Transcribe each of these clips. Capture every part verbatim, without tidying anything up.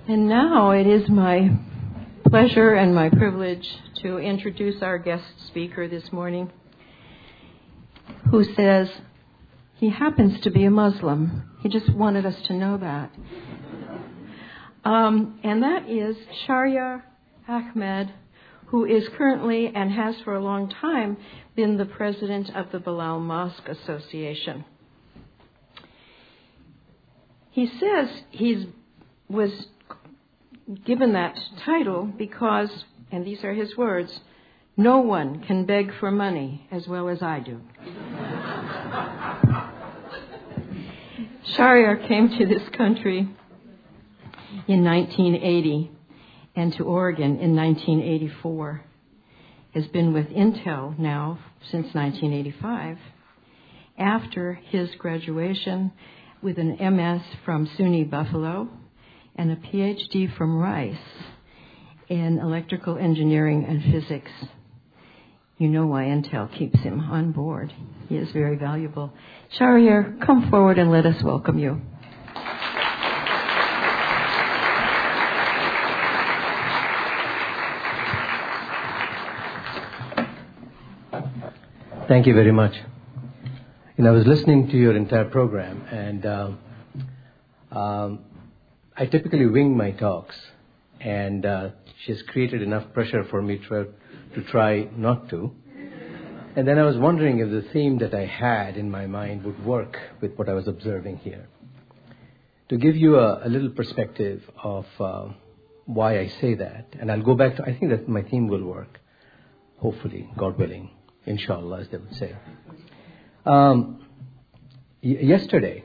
And now it is my pleasure and my privilege to introduce our guest speaker this morning, who says he happens to be a Muslim. He just wanted us to know that. Um, and that is Shahryar Ahmed, who is currently and has for a long time been the president of the Bilal Mosque Association. He says he was given that title because, and these are his words, no one can beg for money as well as I do. Shahryar came to this country in nineteen eighty and to Oregon in nineteen eighty-four. Has been with Intel now since nineteen eighty-five. After his graduation with an M S from SUNY Buffalo and a P H D from Rice in electrical engineering and physics. You know why Intel keeps him on board. He is very valuable. Shahryar, come forward and let us welcome you. Thank you very much. You know, I was listening to your entire program, and um, um, I typically wing my talks, and uh, she's created enough pressure for me to, to try not to. And then I was wondering if the theme that I had in my mind would work with what I was observing here. To give you a, a little perspective of uh, why I say that, and I'll go back to, I think that my theme will work, hopefully, God willing, inshallah, as they would say. Um, y- yesterday,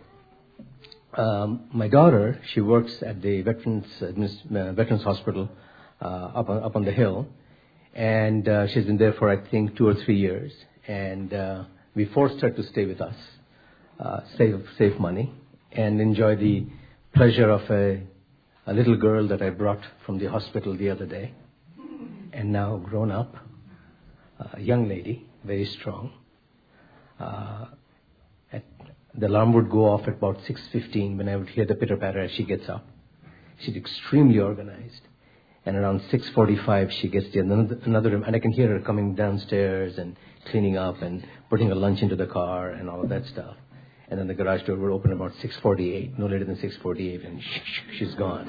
um, my daughter, she works at the Veterans uh, Veterans Hospital uh, up on, up on the hill, and uh, she's been there for I think two or three years. And uh, we forced her to stay with us, uh, save save money, and enjoy the pleasure of a, a little girl that I brought from the hospital the other day, and now grown up, a young lady, very strong. Uh, at, the alarm would go off at about six fifteen when I would hear the pitter-patter as she gets up. She's extremely organized. And around six forty-five, she gets to another, another room, and I can hear her coming downstairs and cleaning up and putting her lunch into the car and all of that stuff. And then the garage door would open about six forty-eight, no later than six forty-eight, and she's gone.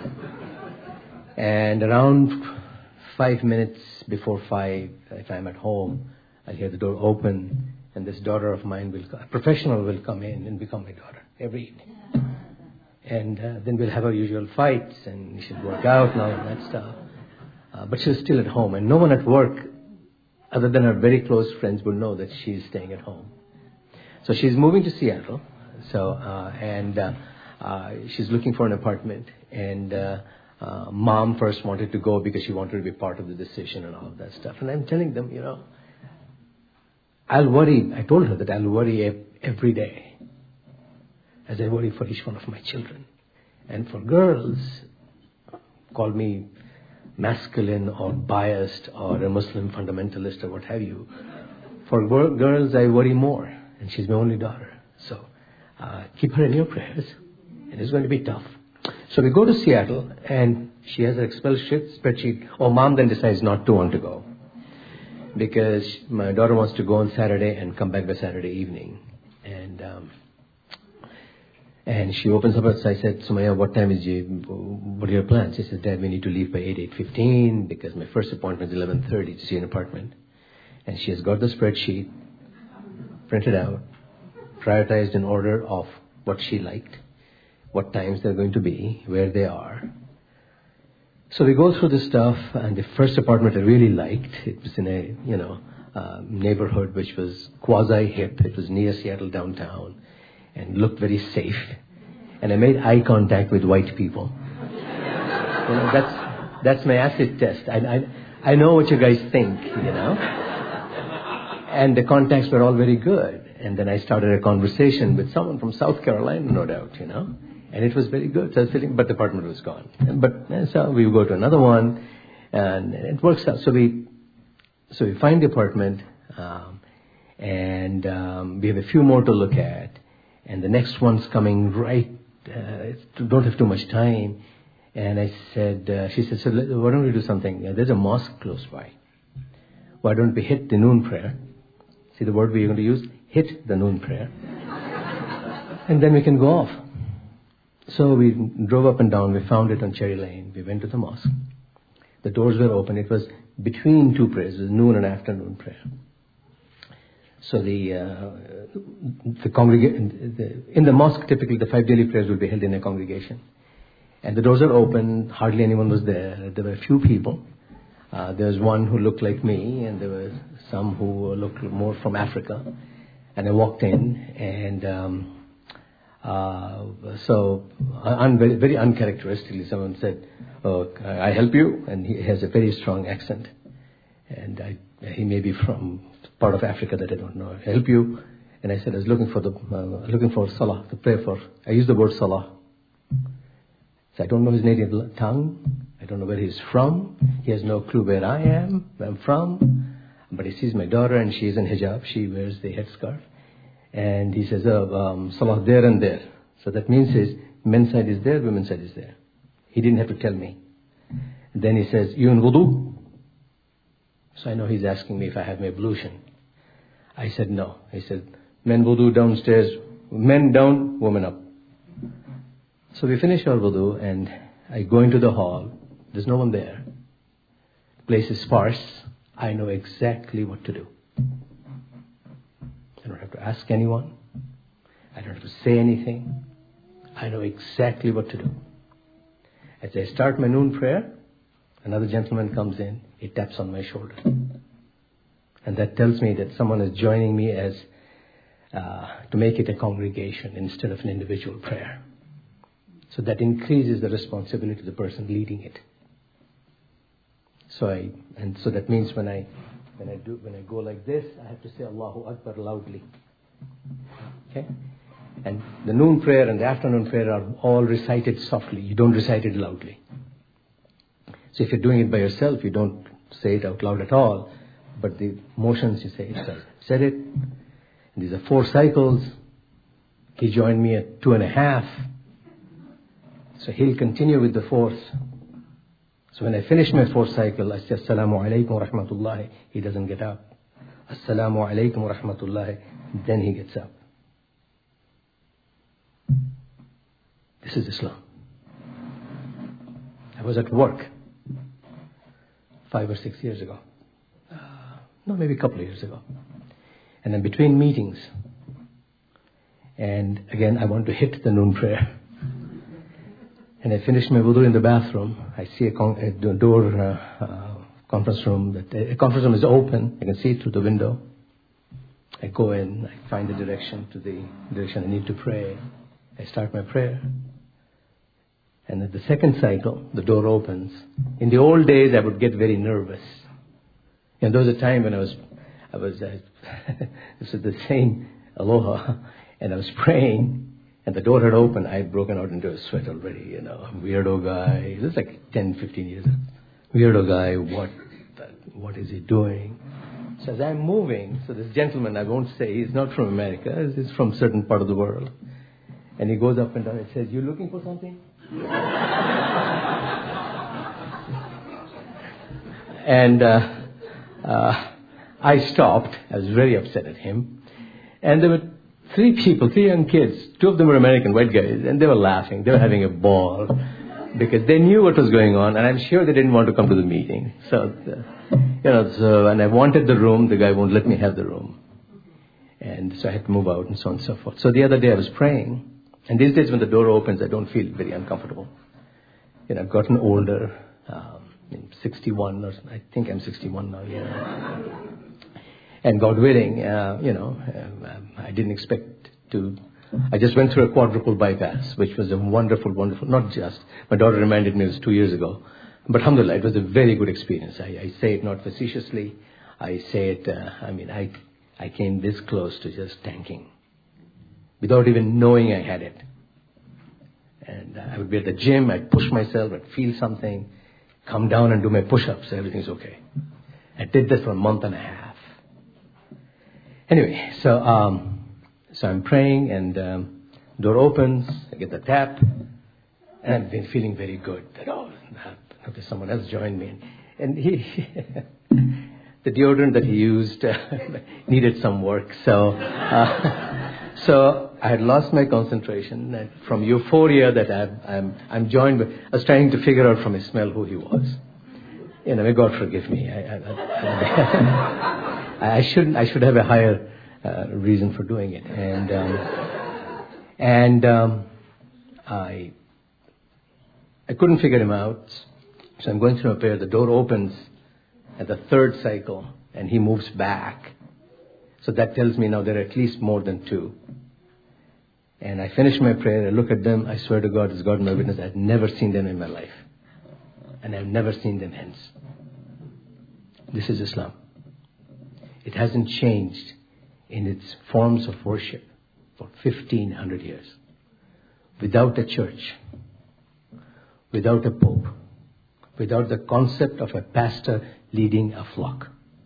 And around five minutes before five, if I'm at home, I'll hear the door open, and this daughter of mine, will, a professional will come in and become my daughter every evening. And uh, then we'll have our usual fights, and she'll work out and all of that stuff. Uh, but she's still at home, and no one at work, other than her very close friends, will know that she's staying at home. So she's moving to Seattle, so uh, and uh, uh, she's looking for an apartment. And uh, uh, mom first wanted to go because she wanted to be part of the decision and all of that stuff. And I'm telling them, you know, I'll worry. I told her that I'll worry every day, as I worry for each one of my children. And for girls, call me masculine or biased or a Muslim fundamentalist or what have you. For girls, I worry more, and she's my only daughter. So uh, keep her in your prayers. It is going to be tough. So we go to Seattle, and she has her Excel spreadsheet. Oh, mom then decides not to want to go, because my daughter wants to go on Saturday and come back by Saturday evening. And um, And she opens up, so I said, Sumaya, what time is you, what are your plans? She said, Dad, we need to leave by eight, eight fifteen, because my first appointment is eleven thirty to see an apartment. And she has got the spreadsheet printed out, prioritized in order of what she liked, what times they're going to be, where they are. So we go through the stuff, and the first apartment I really liked, it was in a, you know, uh, neighborhood which was quasi-hip. It was near Seattle downtown, and looked very safe. And I made eye contact with white people. You know, that's that's my acid test. I, I I know what you guys think, you know. And the contacts were all very good. And then I started a conversation with someone from South Carolina, no doubt, you know. And it was very good. So I was feeling, but the apartment was gone. But so we go to another one, and it works out. So we so we find the apartment, um, and um, we have a few more to look at. And the next one's coming right, uh, don't have too much time. And I said, uh, she said, so let, why don't we do something? Uh, there's a mosque close by. Why don't we hit the noon prayer? See the word we're going to use? Hit the noon prayer. And then we can go off. So we drove up and down. We found it on Cherry Lane. We went to the mosque. The doors were open. It was between two prayers. It was noon and afternoon prayer. So the uh, the congregation in the mosque, typically the five daily prayers would be held in a congregation, and the doors are open. Hardly anyone was there. There were a few people. Uh, there was one who looked like me, and there were some who looked more from Africa. And I walked in, and um, uh, so un- very, very uncharacteristically, someone said, "Oh, I help you," and he has a very strong accent, and I, he may be from part of Africa that I don't know. I help you, and I said I was looking for the uh, looking for salah to pray for. I used the word salah. So I don't know his native tongue. I don't know where he's from. He has no clue where I am, where I'm from. But he sees my daughter, and she's in hijab. She wears the headscarf. And he says, oh, um, salah there and there. So that means his men's side is there, women's side is there. He didn't have to tell me. And then he says, you in wudu? So I know he's asking me if I have my ablution. I said, no. He said, men wudu downstairs, men down, women up. So we finish our wudu, and I go into the hall. There's no one there. The place is sparse. I know exactly what to do. I don't have to ask anyone. I don't have to say anything. I know exactly what to do. As I start my noon prayer, another gentleman comes in. He taps on my shoulder. And that tells me that someone is joining me as uh, to make it a congregation instead of an individual prayer. So that increases the responsibility of the person leading it. So I, and so that means when I, when I do, when I go like this, I have to say Allahu Akbar loudly. Okay? And the noon prayer and the afternoon prayer are all recited softly. You don't recite it loudly. So if you're doing it by yourself, you don't say it out loud at all. But the motions you say it does. Said it. And these are four cycles. He joined me at two and a half. So he'll continue with the fourth. So when I finish my fourth cycle, I say, Assalamu alaikum wa rahmatullahi. He doesn't get up. Assalamu alaikum wa rahmatullahi. Then he gets up. This is Islam. I was at work five or six years ago. Uh, no, maybe a couple of years ago. And then between meetings, and again, I want to hit the noon prayer. And I finished my wudu in the bathroom. I see a, con- a door, uh, uh, conference room. That a conference room is open. I can see it through the window. I go in. I find the direction to the direction I need to pray. I start my prayer. And at the second cycle, the door opens. In the old days, I would get very nervous. And there was a time when I was, I was, uh, this is the same aloha, and I was praying. And the door had opened. I had broken out into a sweat already, you know. Weirdo guy. This is like ten, fifteen years ago. Weirdo guy, what what is he doing? So as I'm moving, so this gentleman, I won't say, he's not from America. He's from a certain part of the world. And he goes up and down and says, you looking for something? and uh, uh, I stopped. I was very upset at him. And there were Three people, three young kids, two of them were American, white guys, and they were laughing. They were having a ball because they knew what was going on, and I'm sure they didn't want to come to the meeting. So, uh, you know, so, and I wanted the room. The guy won't let me have the room. And so I had to move out and so on and so forth. So the other day I was praying, and these days when the door opens, I don't feel very uncomfortable. You know, I've gotten older, um, I'm sixty-one, or I think I'm sixty-one now, yeah. And God willing, uh, you know, um, I didn't expect to. I just went through a quadruple bypass, which was a wonderful, wonderful, not just. My daughter reminded me it was two years ago. But alhamdulillah, it was a very good experience. I, I say it not facetiously. I say it, uh, I mean, I, I came this close to just tanking without even knowing I had it. And uh, I would be at the gym, I'd push myself, I'd feel something, come down and do my push-ups, everything's okay. I did that for a month and a half. Anyway, so um, so I'm praying, and um, door opens. I get the tap, And I've been feeling very good that, oh, okay, someone else joined me. And he, the deodorant that he used uh, needed some work. So, uh, so I had lost my concentration. And from euphoria that I'm, I'm, I'm joined with, I was trying to figure out from his smell who he was. You know, may God forgive me. I, I, I, I shouldn't. I should have a higher uh, reason for doing it. And um, and um, I I couldn't figure him out. So I'm going through a prayer. The door opens at the third cycle, and he moves back. So that tells me now there are at least more than two. And I finish my prayer. I look at them. I swear to God, as God my witness, I've never seen them in my life. And I've never seen them hence. This is Islam. It hasn't changed in its forms of worship for fifteen hundred years. Without a church, without a pope, without the concept of a pastor leading a flock.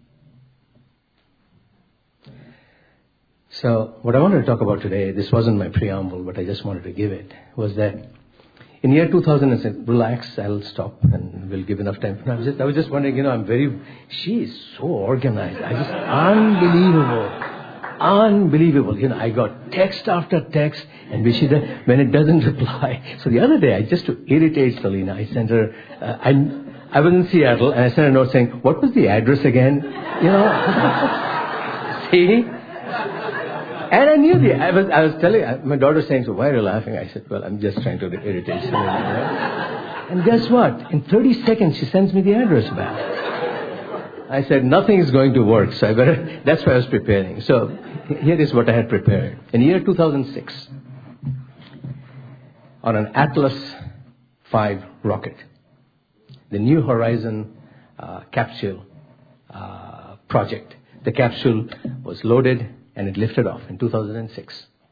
So what I wanted to talk about today, this wasn't my preamble, but I just wanted to give it, was that in year two thousand six, relax, I'll stop and we'll give enough time. I was just, I was just wondering, you know, I'm very, she is so organized. I just, unbelievable. Unbelievable. You know, I got text after text, and when, she, when it doesn't reply. So the other day, I just to irritate Selena, I sent her, uh, I, I was in Seattle, and I sent her a note saying, what was the address again? You know? See? And I knew the, I was, I was telling, my daughter was saying, so why are you laughing? I said, well, I'm just trying to irritate Selena. Right? And guess what? In thirty seconds, she sends me the address back. I said, nothing is going to work, so I better, that's why I was preparing. So here is what I had prepared. In the year two thousand six, on an Atlas five rocket, the New Horizon uh, capsule uh, project, the capsule was loaded and it lifted off in two thousand six.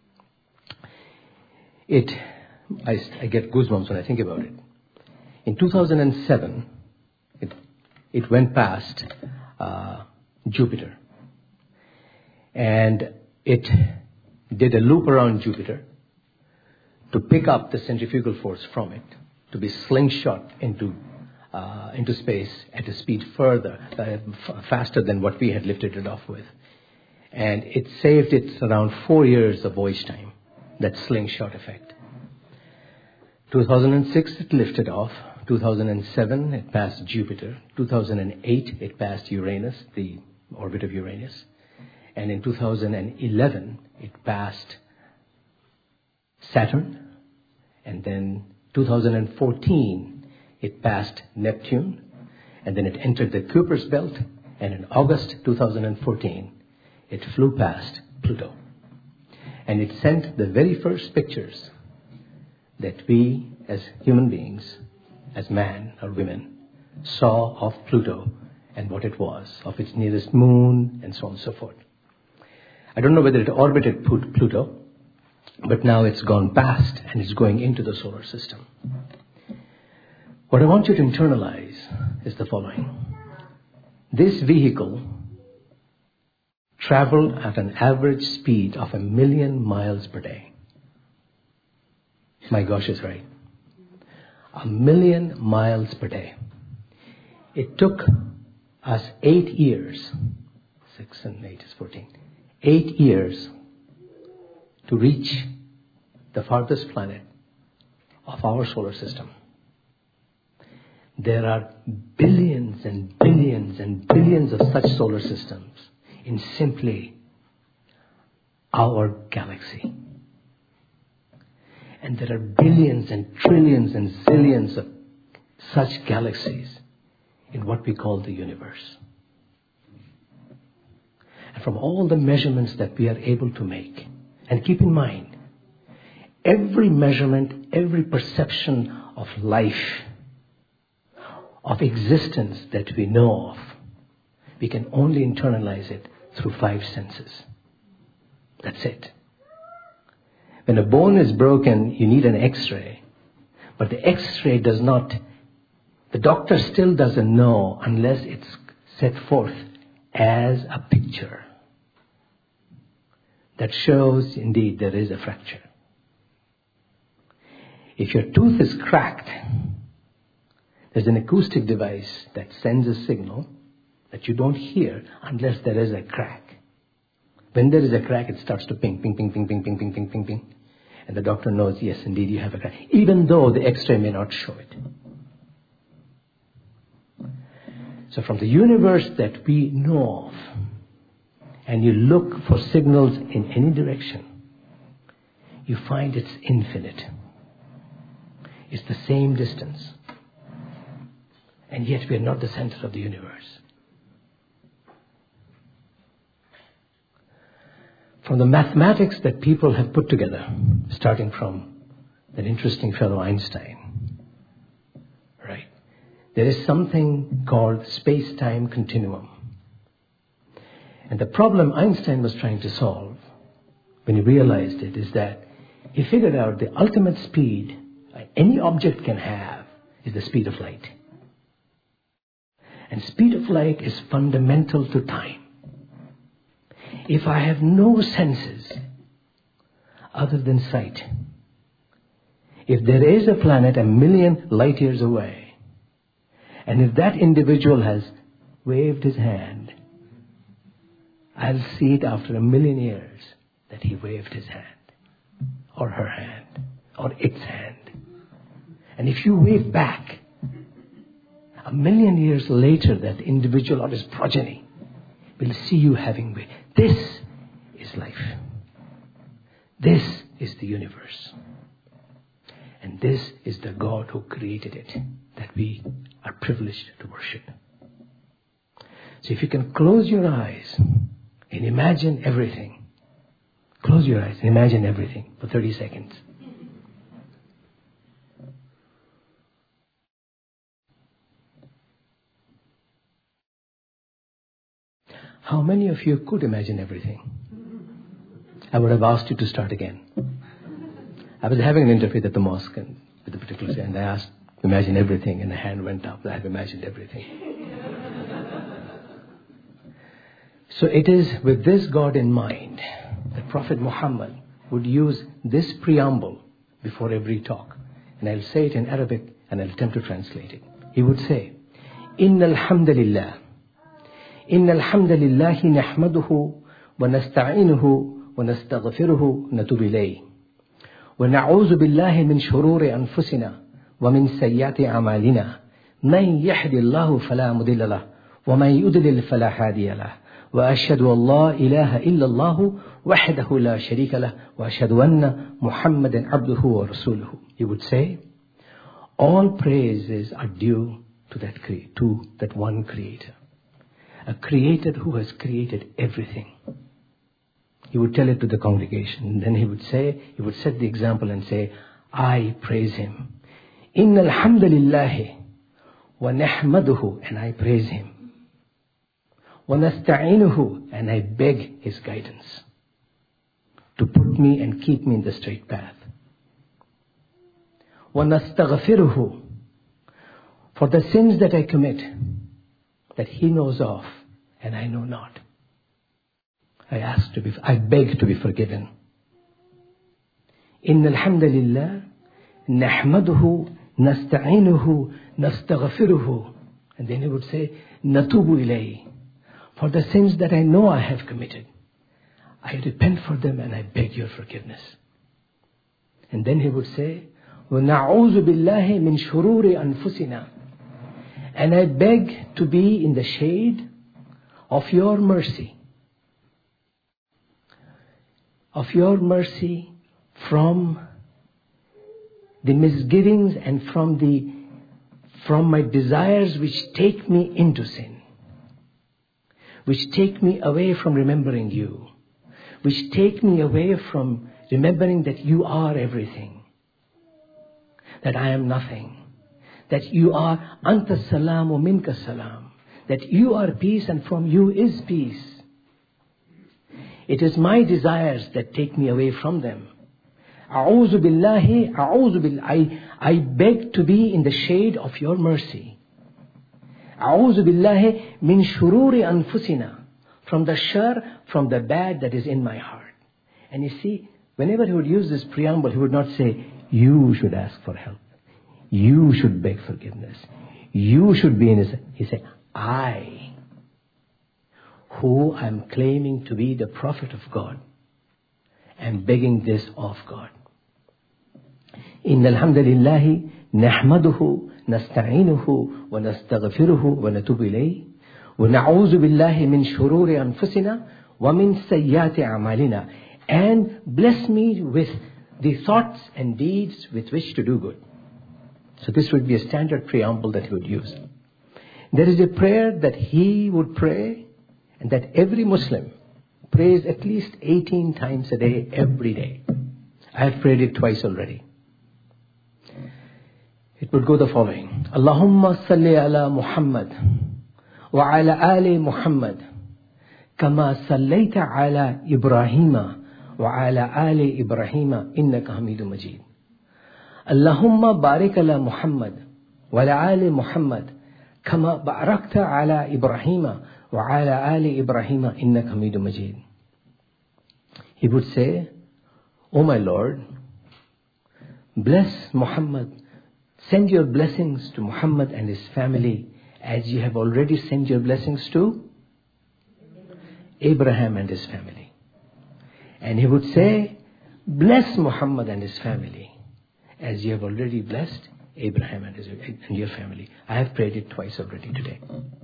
It, I, I get goosebumps when I think about it. In two thousand seven, it, it went past uh, Jupiter. And it did a loop around Jupiter to pick up the centrifugal force from it, to be slingshot into uh, into space at a speed further, uh, f- faster than what we had lifted it off with. And it saved it around four years of voyage time, that slingshot effect. two thousand six, it lifted off. two thousand seven, it passed Jupiter. two thousand eight, it passed Uranus, the orbit of Uranus. And in two thousand eleven, it passed Saturn. And then two thousand fourteen, it passed Neptune. And then it entered the Kuiper's belt. And in August two thousand fourteen, it flew past Pluto. And it sent the very first pictures that we as human beings, as man or women, saw of Pluto and what it was, of its nearest moon and so on and so forth. I don't know whether it orbited Pluto, but now it's gone past and it's going into the solar system. What I want you to internalize is the following. This vehicle traveled at an average speed of a million miles per day. My gosh, is right. A million miles per day. It took us eight years, six and eight is fourteen, eight years to reach the farthest planet of our solar system. There are billions and billions and billions of such solar systems in simply our galaxy. And there are billions and trillions and zillions of such galaxies in what we call the universe. And from all the measurements that we are able to make, and keep in mind, every measurement, every perception of life, of existence that we know of, we can only internalize it through five senses. That's it. When a bone is broken, you need an X-ray. But the X-ray does not, the doctor still doesn't know unless it's set forth as a picture that shows indeed there is a fracture. If your tooth is cracked, there's an acoustic device that sends a signal that you don't hear unless there is a crack. When there is a crack, it starts to ping, ping, ping, ping, ping, ping, ping, ping, ping, ping. And the doctor knows, yes, indeed, you have a crack, even though the X-ray may not show it. So from the universe that we know of, and you look for signals in any direction, you find it's infinite. It's the same distance. And yet we are not the center of the universe. From the mathematics that people have put together, starting from that interesting fellow Einstein, right? There is something called space-time continuum. And the problem Einstein was trying to solve, when he realized it, is that he figured out the ultimate speed any object can have is the speed of light. And speed of light is fundamental to time. If I have no senses other than sight, if there is a planet a million light years away, and if that individual has waved his hand, I'll see it after a million years that he waved his hand, or her hand, or its hand. And if you wave back, a million years later, that individual or his progeny will see you having waved. This is life. This is the universe. And this is the God who created it, that we are privileged to worship. So if you can close your eyes and imagine everything, close your eyes and imagine everything for thirty seconds. How many of you could imagine everything? I would have asked you to start again. I was having an interfaith at the mosque and with a particular and I asked, imagine everything, and the hand went up. I have imagined everything. So it is with this God in mind that Prophet Muhammad would use this preamble before every talk. And I'll say it in Arabic and I'll attempt to translate it. He would say, Inna alhamdulillah. إن الحمد لله نحمده ونستعينه ونستغفره ونتوب إليه ونعوذ بالله من شرور أنفسنا ومن سيئات أعمالنا من يهد الله فلا مضل له ومن يضلل فلا هادي له وأشهد أن لا إله إلا الله وحده لا شريك له وأشهد أن محمدا عبده ورسوله. He would say, all praises are due to that cre- to that one Creator. A creator who has created everything. He would tell it to the congregation. And then he would say, he would set the example and say, I praise him. Inna alhamdulillahi wa nahmaduhu, and I praise him. Wa nasta'inuhu, and I beg his guidance to put me and keep me in the straight path. Wa nastaghfiruhu, for the sins that I commit, that he knows of, and I know not. I ask to be, I beg to be forgiven. Inna alhamdulillah, nahmaduhu, nasta'inuhu, nastaghfiruhu. And then he would say, natubu ilayhi. For the sins that I know I have committed, I repent for them and I beg your forgiveness. And then he would say, wa na'udhu billahi min shururi anfusina. And I beg to be in the shade of your mercy. Of your mercy from the misgivings and from the from my desires which take me into sin. Which take me away from remembering you. Which take me away from remembering that you are everything. That I am nothing. That you are anta salam wa minka salam. That you are peace and from you is peace. It is my desires that take me away from them. A'udhu billahi, a'udhu billahi. I, I beg to be in the shade of your mercy. A'udhu billahi min shururi anfusina. From the shar, from the bad that is in my heart. And you see, whenever he would use this preamble, he would not say, You should ask for help. You should beg forgiveness. You should be in his... He said, I, who am claiming to be the prophet of God, am begging this of God. إن الحمد لله نحمده نستعينه ونستغفره ونتوب إليه ونعوذ بالله من شرور أنفسنا ومن سيئات أعمالنا, and bless me with the thoughts and deeds with which to do good. So this would be a standard preamble that he would use. There is a prayer that he would pray, and that every Muslim prays at least eighteen times a day, every day. I have prayed it twice already. It would go the following. Allahumma salli ala Muhammad wa ala ali Muhammad kama sallaita ala Ibrahima wa ala ali Ibrahima innaka Hamidum Majid. Allahumma barik ala Muhammad wa ala ali Muhammad kama barakta ala Ibrahima wa ala ali Ibrahima innaka Hamidum Majid. He would say, O my Lord, bless Muhammad. Send your blessings to Muhammad and his family as you have already sent your blessings to Abraham and his family. And he would say, bless Muhammad and his family as you have already blessed Abraham and, his, and your family. I have prayed it twice already today.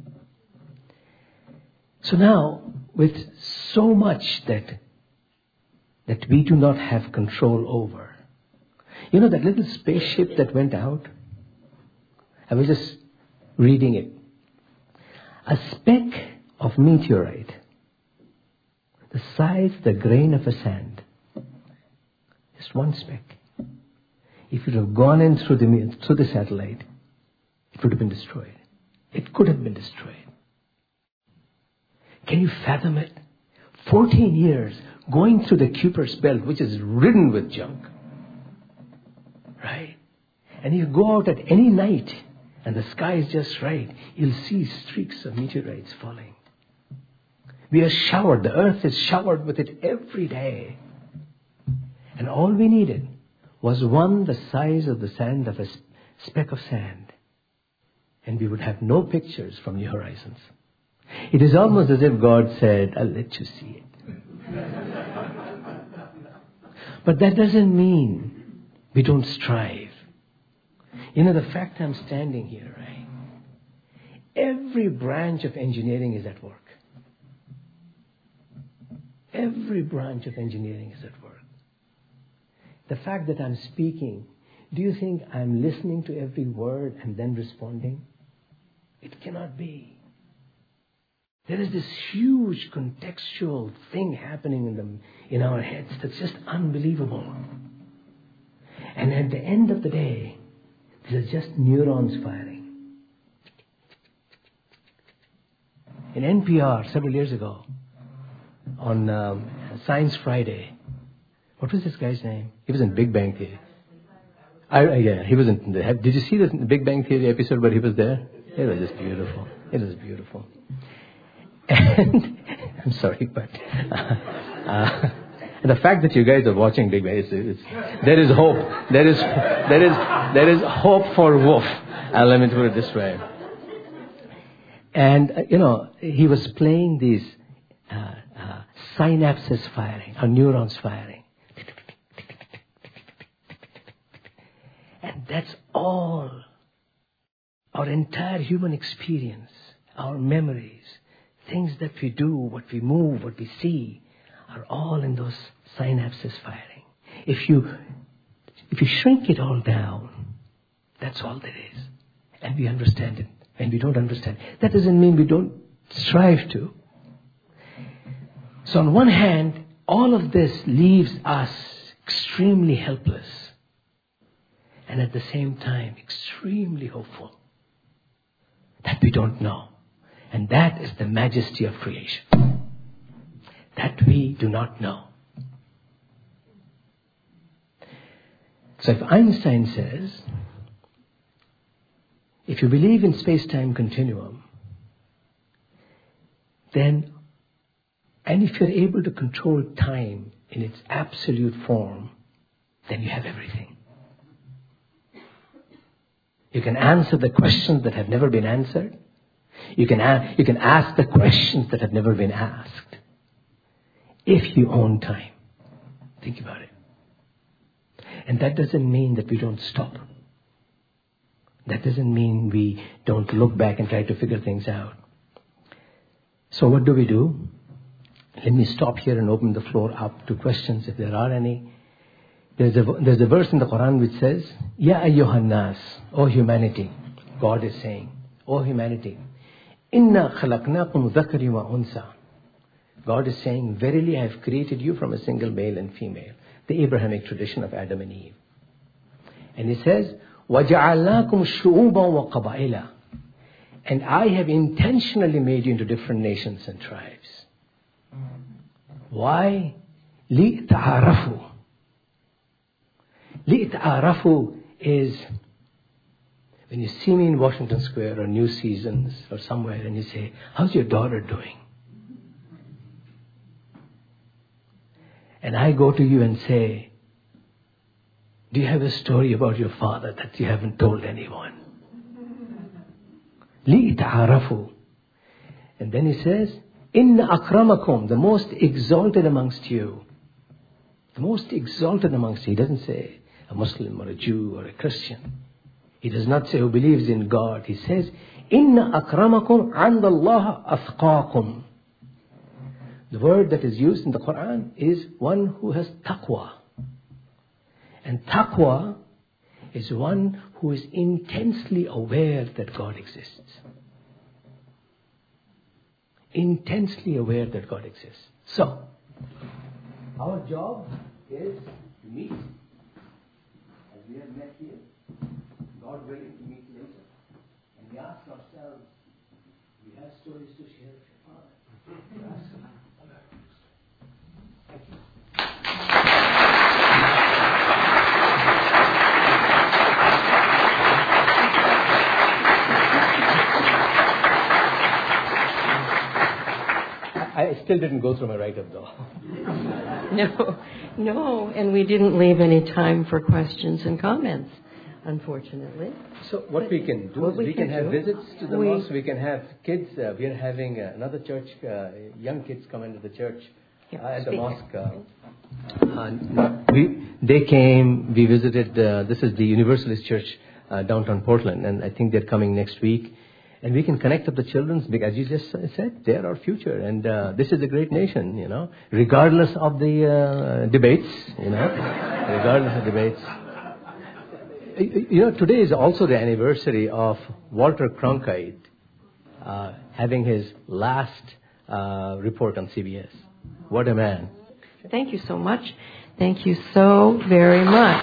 So now, with so much that, that we do not have control over, you know that little spaceship that went out? I was just reading it. A speck of meteorite, the size of the grain of a sand. Just one speck. If it would have gone in through the, through the satellite, it would have been destroyed. It could have been destroyed. Can you fathom it? fourteen years going through the Kuiper's belt, which is ridden with junk. Right? And you go out at any night and the sky is just right, you'll see streaks of meteorites falling. We are showered, the earth is showered with it every day. And all we needed was one the size of the sand of a speck of sand. And we would have no pictures from the horizons. It is almost as if God said, I'll let you see it. But that doesn't mean we don't strive. You know, the fact I'm standing here, right? Every branch of engineering is at work. Every branch of engineering is at work. The fact that I'm speaking, do you think I'm listening to every word and then responding? It cannot be. There is this huge contextual thing happening in them, in our heads that's just unbelievable. And at the end of the day, these are just neurons firing. In N P R several years ago, on um, Science Friday, what was this guy's name? He was in Big Bang Theory. I, yeah, he was in the, did you see the Big Bang Theory episode where he was there? It was just beautiful. It was beautiful. And I'm sorry, but uh, uh, the fact that you guys are watching Big Bang, it's, it's, there is hope. There is there is there is hope for Wolf. Uh, let me put it this way. And uh, you know, he was playing these uh, uh, synapses firing, or neurons firing, and that's all. Our entire human experience, our memories, things that we do, what we move, what we see, are all in those synapses firing. If you if you shrink it all down, that's all there is. And we understand it. And we don't understand. That doesn't mean we don't strive to. So on one hand, all of this leaves us extremely helpless. And at the same time, extremely hopeful. That we don't know. And that is the majesty of creation. That we do not know. So if Einstein says, if you believe in space-time continuum, then, and if you're able to control time in its absolute form, then you have everything. You can answer the questions that have never been answered. You can, a- you can ask the questions that have never been asked. If you own time. Think about it. And that doesn't mean that we don't stop. That doesn't mean we don't look back and try to figure things out. So what do we do? Let me stop here and open the floor up to questions if there are any. There's a, there's a verse in the Quran which says, Ya ayyuhan nas, O humanity. God is saying, O humanity. Inna khalaqnakum dhakari wa unsa. God is saying, verily I have created you from a single male and female. The Abrahamic tradition of Adam and Eve. And he says, وَجَعَلْنَاكُمْ شُعُوبًا وَقَبَائِلًا. And I have intentionally made you into different nations and tribes. Why? لِتَعَارَفُوا. لِتَعَارَفُوا is when you see me in Washington Square or New Seasons or somewhere and you say, how's your daughter doing? And I go to you and say, do you have a story about your father that you haven't told anyone? لِتَعَارَفُوا. And then he says, إِنَّ أَكْرَمَكُمْ, the most exalted amongst you. The most exalted amongst you. He doesn't say a Muslim or a Jew or a Christian. He does not say who believes in God. He says, إِنَّ أَكْرَمَكُمْ عَنْدَ اللَّهِ أَثْقَاكُمْ. The word that is used in the Quran is one who has taqwa. And taqwa is one who is intensely aware that God exists. Intensely aware that God exists. So, our job is to meet, as we have met here, God willing to meet later. And we ask ourselves, we have stories to share with your Father. We ask him. Thank you. I still didn't go through my write-up though. No, no, and we didn't leave any time for questions and comments, unfortunately. So what but we can do is we, we can, can have visits to the we, mosque. We can have kids. Uh, we are having uh, another church, uh, young kids come into the church uh, at the mosque. Uh, uh, we, they came, we visited, uh, this is the Universalist Church uh, downtown Portland, and I think they're coming next week. And we can connect up the children, because as you just said, they're our future. And uh, this is a great nation, you know, regardless of the uh, debates, you know, regardless of debates. You know, today is also the anniversary of Walter Cronkite uh, having his last uh, report on C B S. What a man. Thank you so much. Thank you so very much.